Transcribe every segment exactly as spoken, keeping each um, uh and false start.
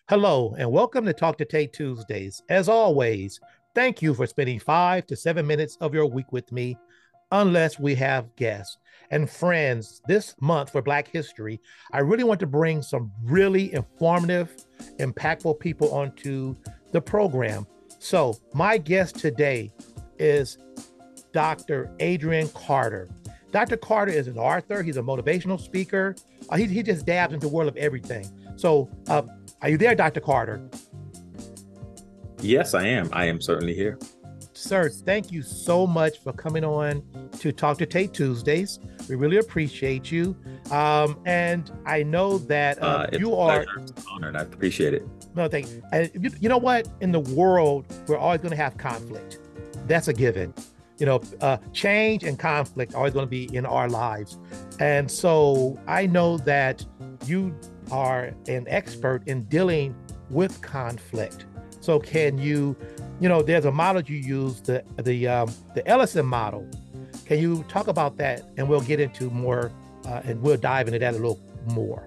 Hello, and welcome to Talk to Tay Tuesdays. As always, thank you for spending five to seven minutes of your week with me, unless we have guests. And friends, this month for Black History, I really want to bring some really informative, impactful people onto the program. So, my guest today is Doctor Adrian Carter. Doctor Carter is an author, he's a motivational speaker, uh, he, he just dabs into the world of everything. So, uh, are you there, Doctor Carter? Yes, I am. I am certainly here. Sir, thank you so much for coming on to Talk to Tate Tuesdays. We really appreciate you. Um, and I know that uh, Uh, it's you a are. pleasure. It's an honor, and I appreciate it. No, thank you. And you, you know what? In the world, we're always going to have conflict. That's a given. You know, uh, change and conflict are always going to be in our lives. And so I know that you are an expert in dealing with conflict. So can you, you know, there's a model you use, the the um, the Ellison model. Can you talk about that? And we'll get into more, uh, and we'll dive into that a little more.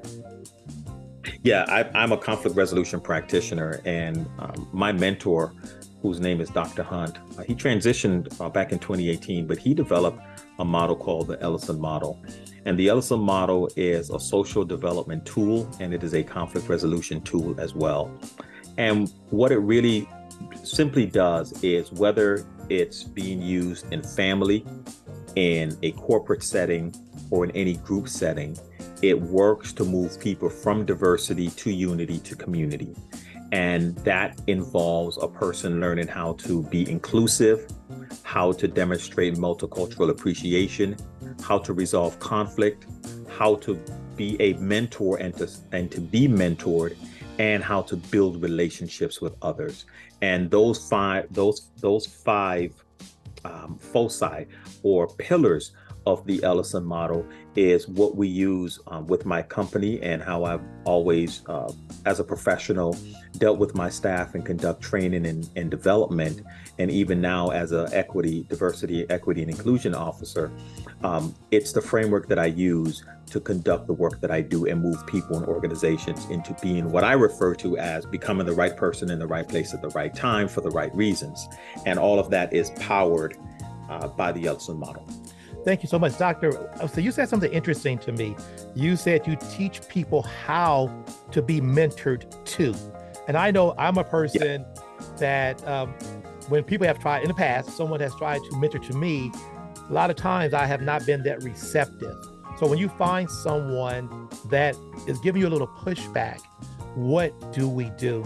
Yeah, I, I'm a conflict resolution practitioner, and um, my mentor, whose name is Doctor Hunt, uh, he transitioned uh, back in twenty eighteen, but he developed a model called the Ellison model. And the Ellison model is a social development tool, and it is a conflict resolution tool as well. And what it really simply does is, whether it's being used in family, in a corporate setting, or in any group setting, it works to move people from diversity to unity to community. And that involves a person learning how to be inclusive, how to demonstrate multicultural appreciation, how to resolve conflict, how to be a mentor and to, and to be mentored, and how to build relationships with others. And those five, those, those five um, foci or pillars of the Ellison model is what we use um, with my company, and how I've always, uh, as a professional, dealt with my staff and conduct training and, and development. And even now, as a equity, diversity, equity, and inclusion officer, um, it's the framework that I use to conduct the work that I do and move people and organizations into being what I refer to as becoming the right person in the right place at the right time for the right reasons. And all of that is powered uh, by the Ellison model. Thank you so much, Doctor. So you said something interesting to me. You said you teach people how to be mentored to. And I know I'm a person yeah. that um, when people have tried in the past, someone has tried to mentor to me, a lot of times I have not been that receptive. So when you find someone that is giving you a little pushback, what do we do?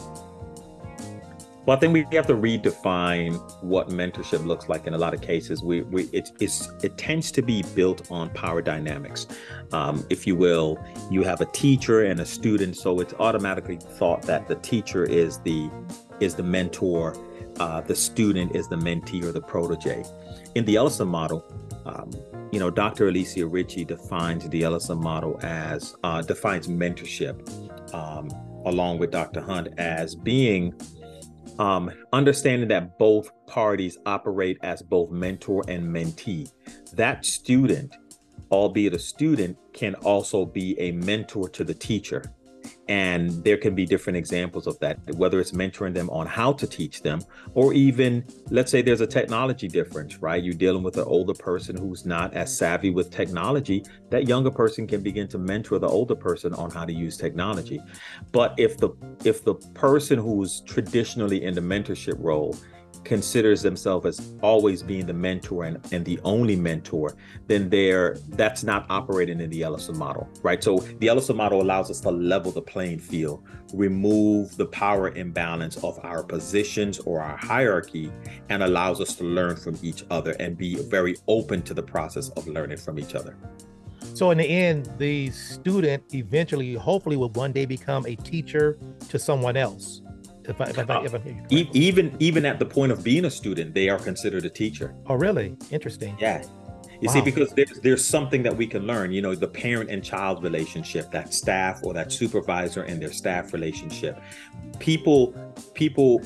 Well, I think we have to redefine what mentorship looks like. In a lot of cases, we, we it, it's, it tends to be built on power dynamics. Um, if you will, you have a teacher and a student, so it's automatically thought that the teacher is the is the mentor, uh, the student is the mentee or the protege. In the Ellison model, um, you know, Doctor Alicia Ritchie defines the Ellison model as uh, defines mentorship, um, along with Doctor Hunt, as being Um, understanding that both parties operate as both mentor and mentee. That student, albeit a student, can also be a mentor to the teacher. And there can be different examples of that, whether it's mentoring them on how to teach them, or even, let's say there's a technology difference, right? You're dealing with an older person who's not as savvy with technology. That younger person can begin to mentor the older person on how to use technology. But if the if the person who's traditionally in the mentorship role considers themselves as always being the mentor and, and the only mentor, then they're that's not operating in the Ellison model, right? So the Ellison model allows us to level the playing field, remove the power imbalance of our positions or our hierarchy, and allows us to learn from each other and be very open to the process of learning from each other. So in the end, the student eventually, hopefully, will one day become a teacher to someone else. If I, if I, Uh, if I, e- even even at the point of being a student, they are considered a teacher. Oh, really? Interesting. Yeah. You Wow. see, because there's there's something that we can learn, you know, the parent and child relationship, that staff or that supervisor and their staff relationship. People, people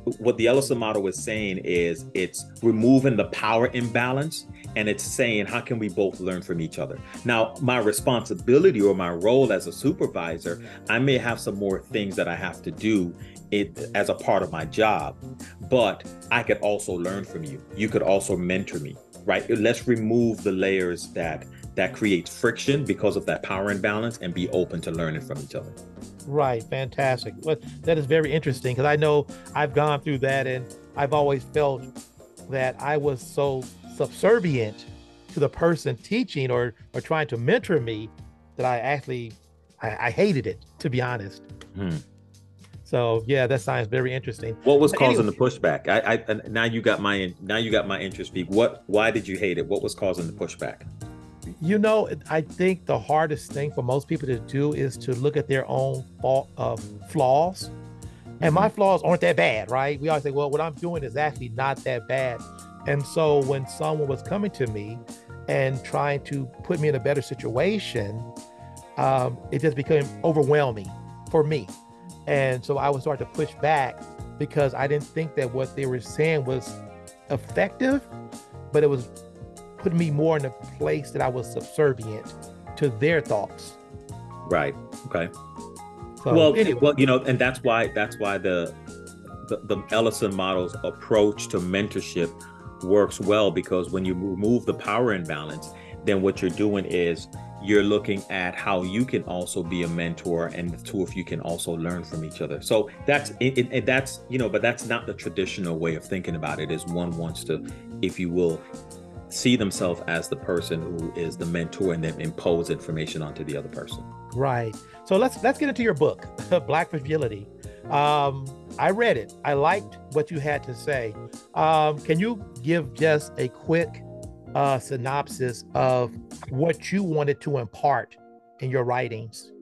what the Ellison model is saying is it's removing the power imbalance, and it's saying, how can we both learn from each other? Now, my responsibility or my role as a supervisor, I may have some more things that I have to do it as a part of my job, but I could also learn from you. You could also mentor me, right? Let's remove the layers that that creates friction because of that power imbalance, and be open to learning from each other. Right. Fantastic. Well, that is very interesting, because I know I've gone through that, and I've always felt that I was so subservient to the person teaching or or trying to mentor me that I actually I, I hated it, to be honest. Hmm. So yeah, that sounds very interesting. What was but causing anyway, the pushback? I, I now you got my now you got my interest peaked. What? Why did you hate it? What was causing the pushback? You know, I think the hardest thing for most people to do is to look at their own fault, uh, flaws. And my flaws aren't that bad, right? We always say, well, what I'm doing is actually not that bad. And so when someone was coming to me and trying to put me in a better situation, um, it just became overwhelming for me. And so I would start to push back, because I didn't think that what they were saying was effective, but it was putting me more in a place that I was subservient to their thoughts. Right. Okay. So, well, anyway. well, you know, and that's why that's why the, the the Ellison model's approach to mentorship works well, because when you remove the power imbalance, then what you're doing is you're looking at how you can also be a mentor, and the two of you can also learn from each other. So that's it, it, it that's you know, but that's not the traditional way of thinking about it. Is one wants to, if you will, see themselves as the person who is the mentor and then impose information onto the other person. Right. So let's let's get into your book, Black Fragility. Um, I read it. I liked what you had to say. Um, can you give just a quick uh, synopsis of what you wanted to impart in your writings?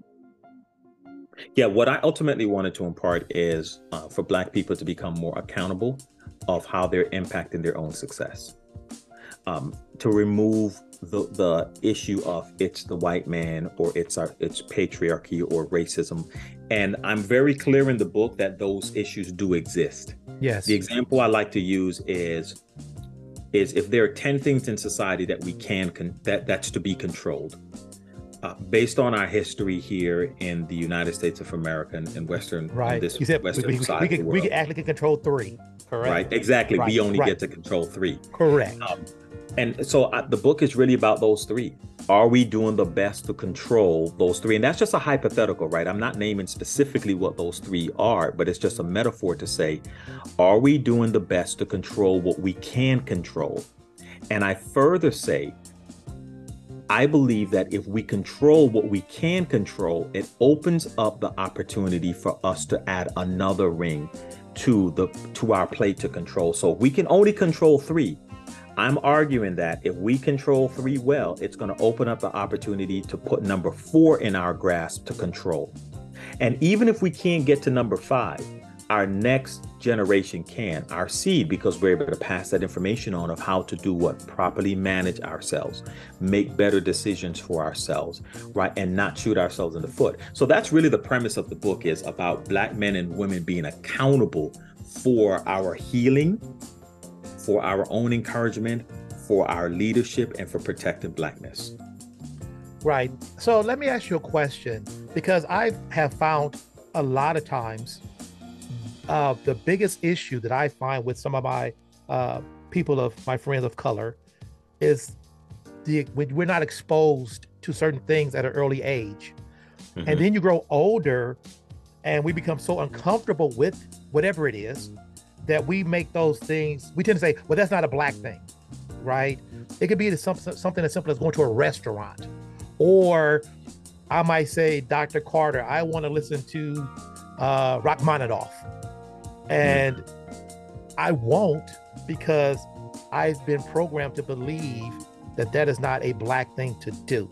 Yeah, what I ultimately wanted to impart is uh, for Black people to become more accountable of how they're impacting their own success. Um, to remove the the issue of it's the white man, or it's our it's patriarchy or racism. And I'm very clear in the book that those issues do exist. Yes. The example I like to use is is if there are ten things in society that we can con- that that's to be controlled. Uh, based on our history here in the United States of America and, and Western, right? This you said Western we, we, side we, of the we world. can actually control three, correct? Right, exactly. Right. We only right. get to control three. Correct. Um, and so uh, the book is really about those three. Are we doing the best to control those three? And that's just a hypothetical, right? I'm not naming specifically what those three are, but it's just a metaphor to say, are we doing the best to control what we can control? And I further say, I believe that if we control what we can control, it opens up the opportunity for us to add another ring to the to our plate to control. So we can only control three. I'm arguing that if we control three well, it's going to open up the opportunity to put number four in our grasp to control. And even if we can't get to number five, our next generation can, our seed, because we're able to pass that information on of how to do what, properly manage ourselves, make better decisions for ourselves, right? And not shoot ourselves in the foot. So that's really the premise of the book, is about Black men and women being accountable for our healing, for our own encouragement, for our leadership, and for protecting Blackness. Right. So let me ask you a question, because I have found a lot of times Uh, the biggest issue that I find with some of my uh, people of my friends of color is the when we're not exposed to certain things at an early age. Mm-hmm. And then you grow older and we become so uncomfortable with whatever it is that we make those things, we tend to say, well, that's not a Black thing, right? It could be something, something as simple as going to a restaurant. Or I might say, Doctor Carter, I want to listen to uh, Rachmaninoff. And I won't, because I've been programmed to believe that that is not a Black thing to do.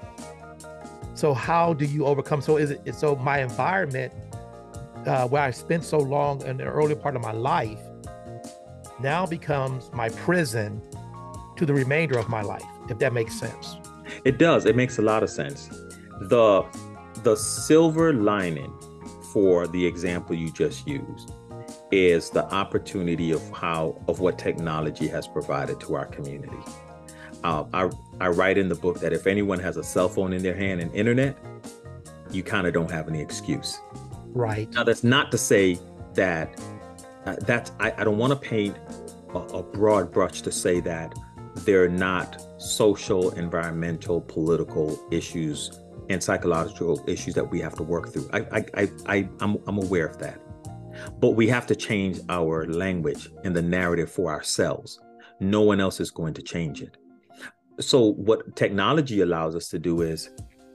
So how do you overcome? So is it, so my environment, uh, where I spent so long in the early part of my life, now becomes my prison to the remainder of my life, if that makes sense. It does. It makes a lot of sense. The, the silver lining for the example you just used is the opportunity of how of what technology has provided to our community. Uh, I, I write in the book that if anyone has a cell phone in their hand and internet, you kind of don't have any excuse. Right. Now, that's not to say that uh, that's, I, I don't want to paint a, a broad brush to say that there are not social, environmental, political issues and psychological issues that we have to work through. I, I, I, I I'm, I'm aware of that. But we have to change our language and the narrative for ourselves. No one else is going to change it. So what technology allows us to do is,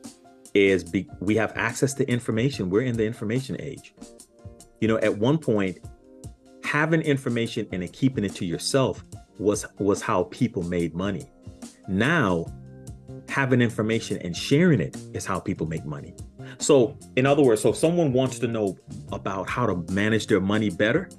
is be, we have access to information. We're in the information age. You know, at one point, having information and then keeping it to yourself was, was how people made money. Now, having information and sharing it is how people make money. So in other words, so if someone wants to know about how to manage their money better,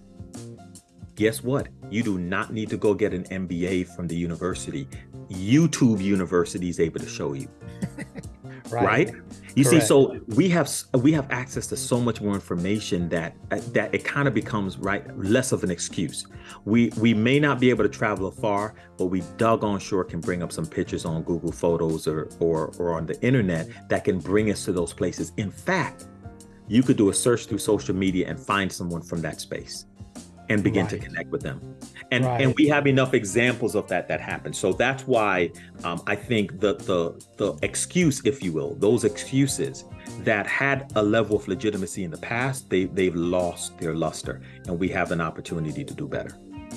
guess what? You do not need to go get an M B A from the university. YouTube University is able to show you. Right. right? You Correct. see, so we have we have access to so much more information that that it kind of becomes right less of an excuse. We we may not be able to travel far, but we doggone sure can bring up some pictures on Google Photos or or or on the internet that can bring us to those places. In fact, you could do a search through social media and find someone from that space and begin right. to connect with them. And right. and we have enough examples of that that happen. So that's why um, I think the, the the excuse, if you will, those excuses that had a level of legitimacy in the past, they, they've lost their luster, and we have an opportunity to do better.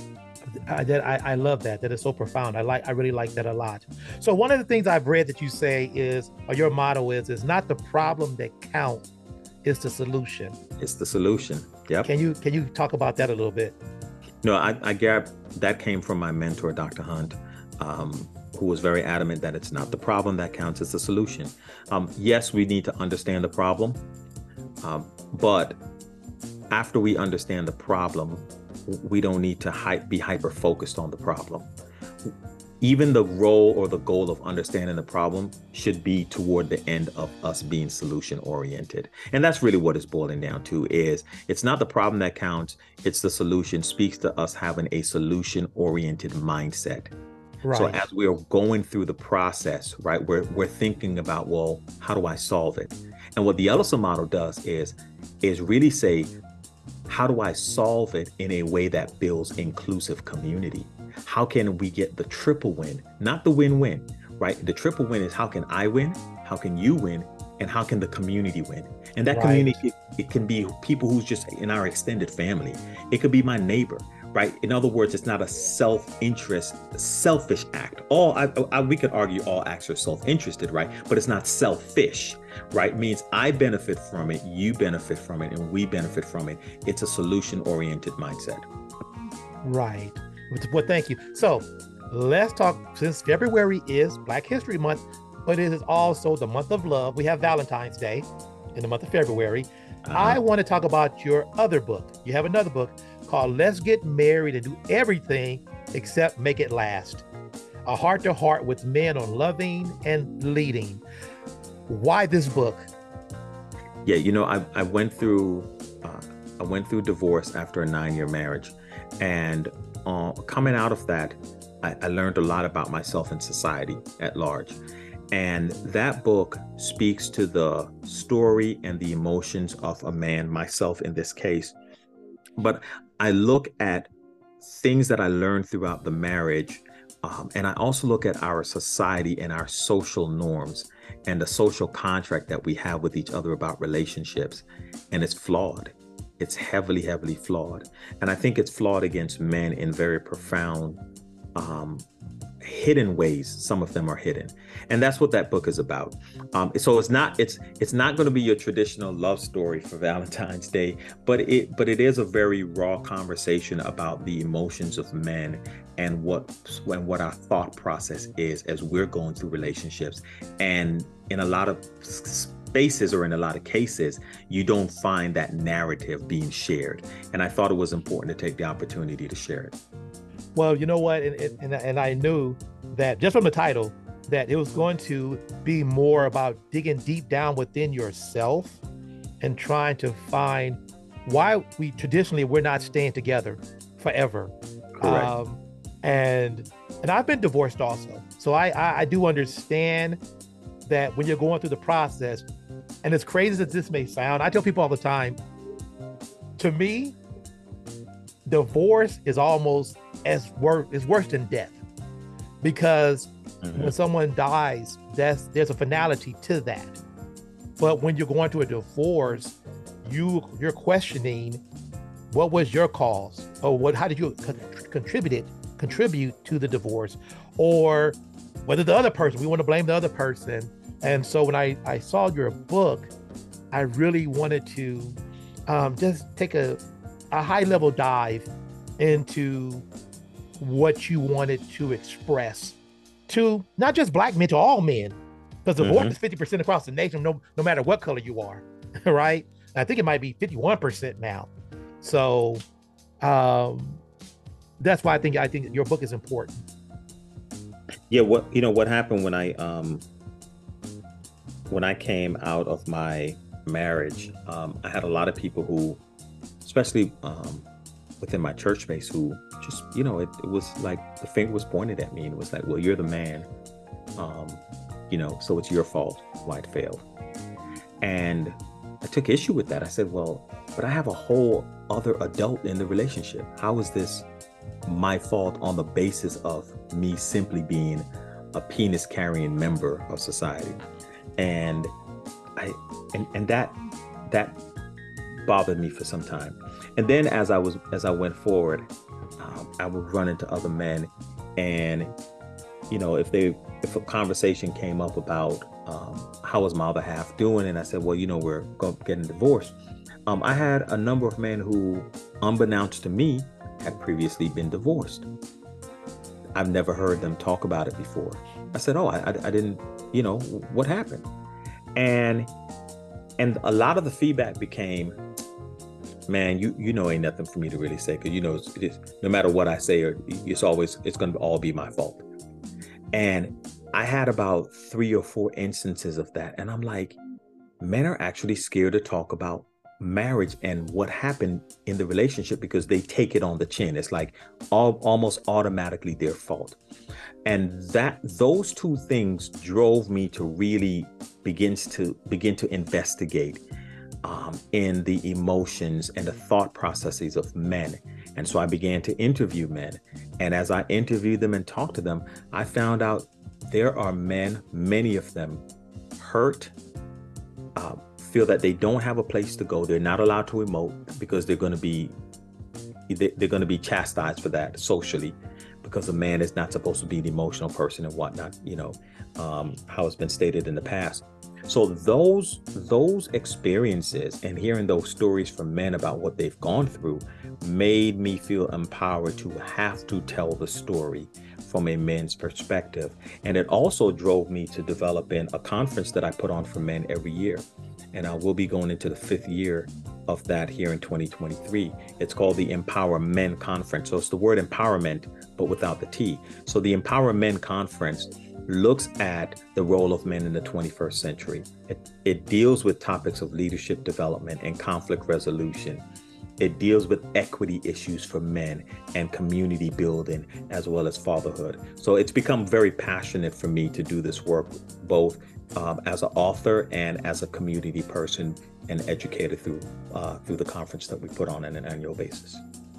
I, that, I, I love that. That is so profound. I like. I really like that a lot. So one of the things I've read that you say is, or your motto is, it's not the problem that counts, it's the solution. It's the solution. Yep. Can you can you talk about that a little bit? No, I, I get that came from my mentor, Doctor Hunt, um, who was very adamant that it's not the problem that counts, it's the solution. Um, yes, we need to understand the problem, um, but after we understand the problem, we don't need to hy- be hyper-focused on the problem. Even the role or the goal of understanding the problem should be toward the end of us being solution oriented. And that's really what it's boiling down to is it's not the problem that counts. It's the solution speaks to us having a solution oriented mindset. Right. So as we're going through the process, right, we're, we're thinking about, well, how do I solve it? And what the Ellison model does is, is really say, how do I solve it in a way that builds inclusive community? How can we get the triple win, not the win-win, right? The triple win is how can I win, how can you win, and how can the community win? And that right. community, it, it can be people who's just in our extended family. It could be my neighbor, right? In other words, it's not a self-interest, selfish act. All I, I, we could argue all acts are self-interested, right? But it's not selfish, right? It means I benefit from it, you benefit from it, and we benefit from it. It's a solution-oriented mindset. Right. Well, thank you. So let's talk, since February is Black History Month, but it is also the month of love. We have Valentine's Day in the month of February. Uh-huh. I want to talk about your other book. You have another book called Let's Get Married and Do Everything Except Make It Last. A heart to heart with men on loving and leading. Why this book? Yeah, you know, I, I went through, uh, I went through divorce after a nine-year marriage, and Uh, coming out of that, I, I learned a lot about myself and society at large. And that book speaks to the story and the emotions of a man, myself in this case. But I look at things that I learned throughout the marriage, um, and I also look at our society and our social norms and the social contract that we have with each other about relationships, and it's flawed. It's heavily, heavily flawed. And I think it's flawed against men in very profound, um, hidden ways. Some of them are hidden. And that's what that book is about. Um, so it's not it's it's not going to be your traditional love story for Valentine's Day, but it but it is a very raw conversation about the emotions of men and what when what our thought process is as we're going through relationships. And in a lot of spaces or in a lot of cases, you don't find that narrative being shared. And I thought it was important to take the opportunity to share it. Well, you know what? And, and, and I knew that just from the title, that it was going to be more about digging deep down within yourself and trying to find why we traditionally we're not staying together forever. Correct. Um, and and I've been divorced also, so I, I I do understand that when you're going through the process, and as crazy as this may sound, I tell people all the time, to me, divorce is almost as worse is worse than death, because mm-hmm. when someone dies, that's there's a finality to that. But when you're going through a divorce, you you're questioning what was your cause, or what how did you co- contribute it, contribute to the divorce, or whether the other person, we want to blame the other person. And so when I, I saw your book, I really wanted to um, just take a, a high level dive into what you wanted to express to not just Black men, to all men, because divorce mm-hmm. is fifty percent across the nation, no, no matter what color you are, right? And I think it might be fifty-one percent now. So um, that's why I think I think your book is important. Yeah, what you know what happened when I um when I came out of my marriage, um, I had a lot of people who, especially um, within my church base, who just, you know, it, it was like the finger was pointed at me, and it was like, well, you're the man, um, you know, so it's your fault why it failed. And I took issue with that. I said, well, but I have a whole other adult in the relationship. How is this my fault on the basis of me simply being a penis carrying member of society? And I and, and that that bothered me for some time. And then as I was as I went forward, um, I would run into other men, and you know, if they if a conversation came up about um, how was my other half doing, and I said, well, you know, we're going, getting divorced. Um, I had a number of men who, unbeknownst to me, had previously been divorced. I've never heard them talk about it before. I said, oh, I, I, I didn't, you know, what happened? And and a lot of the feedback became, man, you you know, ain't nothing for me to really say, because you know, it's, it's, no matter what I say, it's always, it's going to all be my fault. And I had about three or four instances of that. And I'm like, men are actually scared to talk about marriage and what happened in the relationship because they take it on the chin. It's like all, almost automatically their fault. And that those two things drove me to really begins to begin to investigate um, in the emotions and the thought processes of men. And so I began to interview men. And as I interviewed them and talked to them, I found out there are men, many of them hurt, uh, feel that they don't have a place to go. They're not allowed to emote because they're going to be they're going to be chastised for that socially, because a man is not supposed to be an emotional person and whatnot, you know, um, how it's been stated in the past. So those those experiences and hearing those stories from men about what they've gone through made me feel empowered to have to tell the story from a men's perspective. And it also drove me to develop in a conference that I put on for men every year. And I will be going into the fifth year of that here in twenty twenty-three. It's called the Empower Men Conference. So it's the word empowerment, but without the T. So the Empower Men Conference looks at the role of men in the twenty-first century. It, it deals with topics of leadership development and conflict resolution. It deals with equity issues for men and community building, as well as fatherhood. So it's become very passionate for me to do this work, both um, as an author and as a community person and educator through uh, through the conference that we put on on an annual basis.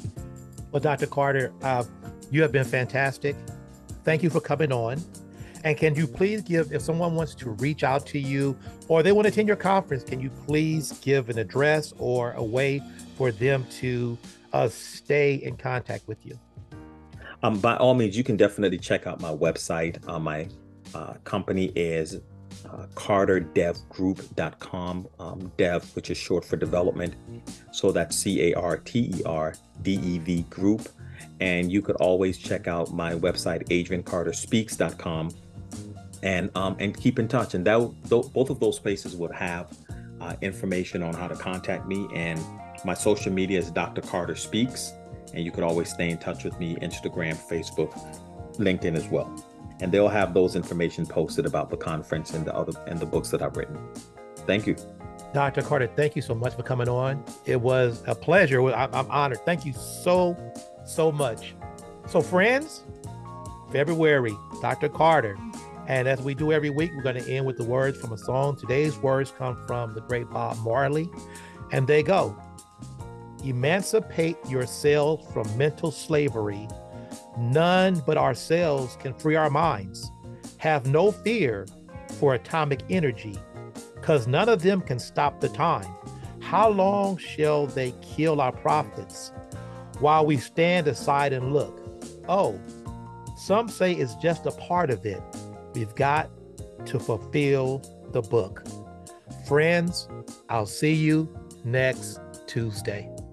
Well, Doctor Carter, uh, you have been fantastic. Thank you for coming on. And can you please give, if someone wants to reach out to you or they want to attend your conference, can you please give an address or a way for them to uh, stay in contact with you? Um, by all means, you can definitely check out my website. Uh, my uh, company is uh, carter dev group dot com, um, dev, which is short for development. So that's C A R T E R D E V group. And you could always check out my website, adrian carter speaks dot com. And um, and keep in touch. And that th- both of those places would have uh, information on how to contact me. And my social media is Doctor Carter Speaks. And you could always stay in touch with me, Instagram, Facebook, LinkedIn as well. And they'll have those information posted about the conference and the other and the books that I've written. Thank you. Doctor Carter, thank you so much for coming on. It was a pleasure. I, I'm honored. Thank you so, so much. So, friends, February, Doctor Carter. And as we do every week, we're going to end with the words from a song. Today's words come from the great Bob Marley, and they go: emancipate yourselves from mental slavery. None but ourselves can free our minds. Have no fear for atomic energy, because none of them can stop the time. How long shall they kill our prophets while we stand aside and look? Oh, some say it's just a part of it. We've got to fulfill the book. Friends, I'll see you next Tuesday.